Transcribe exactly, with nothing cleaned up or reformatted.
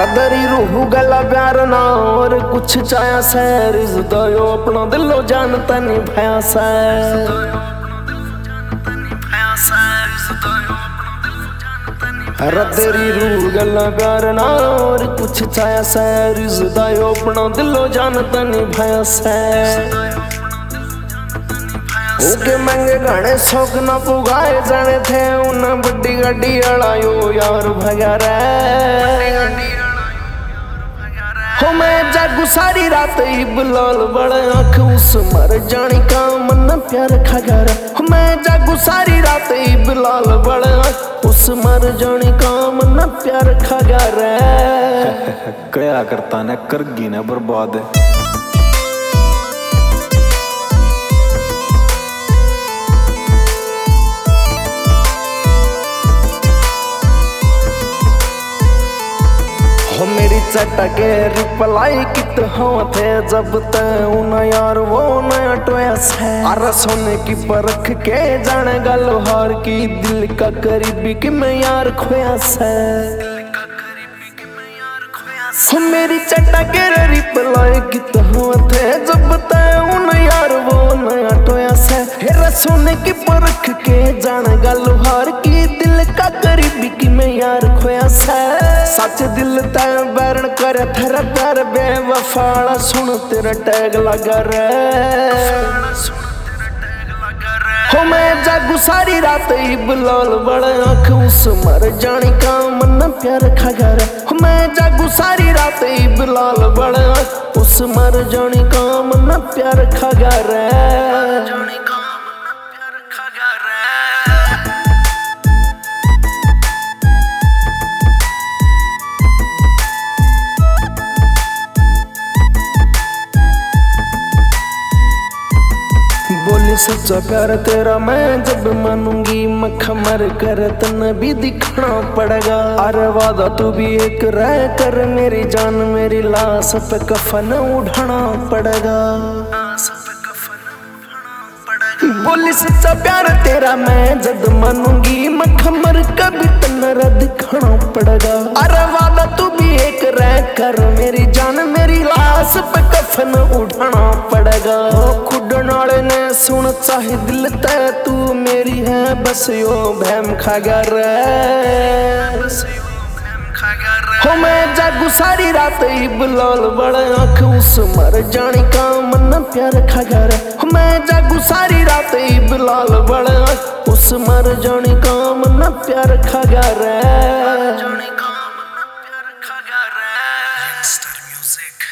रदरी रूह गला प्यार ना और कुछ चाया सैर जुदायो अपना दिलो जानता नहीं भया सैर रदरी रूह गला प्यार ना और कुछ चाया सैर जुदायो अपना दिलो जानता नहीं भया सैर उनके महंगे गाने शौक ना पुगाए जाने थे उन्हें बड़ी गाड़ी अड़ायो यार भगा रे हो मैं जागू सारी रात ही बिलाल बड़े आँख उस मर जानी का मन प्यार खगा रे हो मैं जागू सारी रात ही बिलाल बड़े आँख उस मर जानी का मन प्यार खगा रे क्या करता ने करगी ने बर्बाद हो मेरी चटके रिप्लाई कित हो थे जब ते उन यार वो नया टोयस है अरे सोने की परख के जाने गलो हार की दिल का करीबी कि मैं यार खोयास है हो मेरी चटके रिप्लाई कित हो थे जब ते उन यार वो नया टोयस है हेरा सोने की परख के जाने गलो हार की दिल का करीबी कि मैं यार खोयास है सच दिल तय बैरण कर थर प्यार बेवफाड़ा सुन तेरा टैग लगा रे हो मैं जागू सारी रात ही बिलाल बड़े आँख उस मर जानी का मन प्यार खगा रे हो मैं जागू सारी रात ही बिलाल बड़े आँख उस मर जानी का मन प्यार खगा रे बोली सच्चा प्यार तेरा मैं जब मानूंगी मख मर कर तन भी दिखना पड़ेगा अरे वादा तू भी एक रह कर मेरी जान मेरी लाश पे कफन उठाना पड़ेगा बोली सच्चा प्यार तेरा मैं जब मानूंगी मख मर कभी तन दिखना पड़ेगा अरे वादा तू भी एक रह कर मेरी जान मेरी लाश पे कफन उठाना पड़ेगा खुद नाले ने सुन चाहे दिल तय तू मेरी है बस यो भैम खागा रे हो मैं जागू सारी रात ही बिलाल बड़े आँख उस मर जानी का मन प्यार खगा रे हो मैं जागू सारी रात ही बिलाल बड़े आँख उस मर जानी का मन प्यार खगा रे।